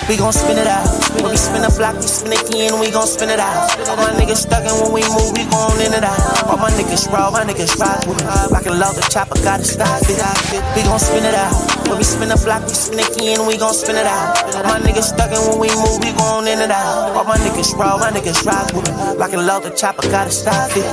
we gon' spin it out. When we spin the block, we spin again, we gon' spin it out. All my niggas stuck in when we move, we gon' in it out. All my niggas raw, my niggas ride with it. Like a love the chopper, gotta stop it. We gon' spin it out. When we spin the block, we spin again, we gon' spin it out. All my niggas stuck in when we move, we gon' in it out. All my niggas raw, my niggas ride with it. Like a love the chopper, gotta stop it.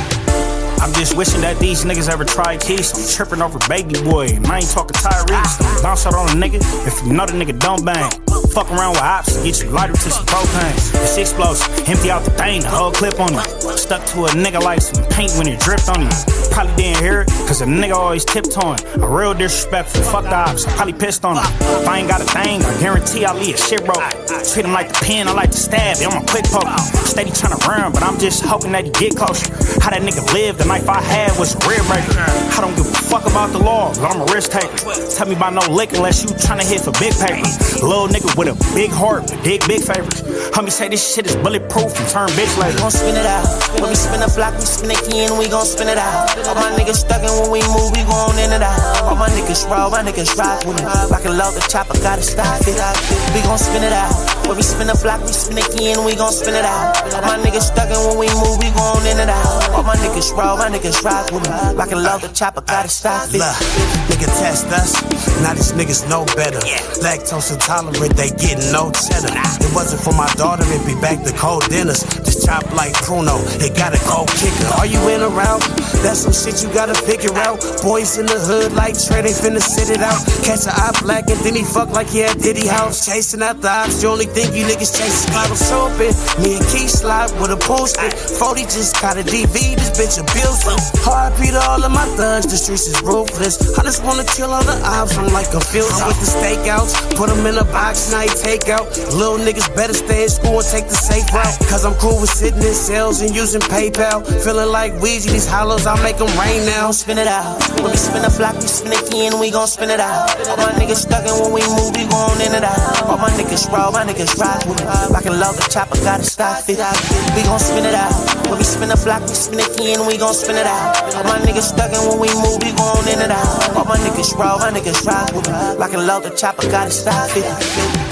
I'm just wishing that these niggas ever tried Keys. I'm tripping over baby boy, and I ain't talking Tyrese. Don't bounce out on a nigga if you know the nigga don't bang. Fuck around with ops and get you lighter to some propane. It's explosive, empty out the thing, the whole clip on you. Stuck to a nigga like some paint when it dripped on you. Probably didn't hear it, cause a nigga always tiptoeing. A real disrespectful, fuck the ops, I probably pissed on him. If I ain't got a thing, I guarantee I'll leave a shit broke. Treat him like the pen, I like to stab it, I'm a quick poke. Steady tryna run, but I'm just hoping that he get closer. How that nigga live, the knife I had was a real breaker. I don't give a fuck about the law, but I'm a risk taker. Tell me about no lick unless you tryna hit for big paper. Little nigga with a big heart, but dig big favors. Homie say this shit is bulletproof and turn bitch later. We gon' spin it out. When we spin the block, we spin again, we gon' spin it out. All my niggas stuck in when we move, we gon' in it out. All my niggas raw, my niggas ride with it. Like a love the chopper, gotta stop it. We gon' spin it out. When we spin the block, we spin again, we gon' spin it out. All my niggas stuck in when we move, we gon' in it out. All my niggas raw, my niggas ride with it. Like a love the chopper, gotta stop it. Nigga test us, now these niggas know better. Lactose intolerant, they getting no cheddar. It wasn't for my daughter, it'd be back to cold dinners. Just chop like Pruno, it got a cold kicker. Are you in or out? That's some shit you gotta figure out. Boys in the hood like Trey, they finna sit it out. Catch a eye black and then he fuck like he had Diddy House. Chasing out the ops, the only thing you niggas chasing bottle soaping. Me and Key slide with a pool stick. 40 just got a DV, this bitch a bill so hard. Beat all of my thugs, the streets is ruthless. I just wanna kill all the ops, I'm like a field with the stakeouts. Put them in a box, now you take out. Little niggas better stay in school and take the safe route. Cause I'm cool with sitting in cells and using PayPal. Feeling like Weezy, these hollows, I'll make them rain now. Spin it out. When we spin the block, we spin again, we gon' spin it out. All my niggas stuck in when we move, we gon' in it out. All my niggas raw, my niggas ride with it. Like a love the chopper, gotta stop it. We gon' spin it out. When we spin the block, we spin again, we gon' spin it out. All my niggas stuck in when we move, we gon' in it out. All my niggas raw, my niggas ride with it. Like a love the chopper, gotta stop it.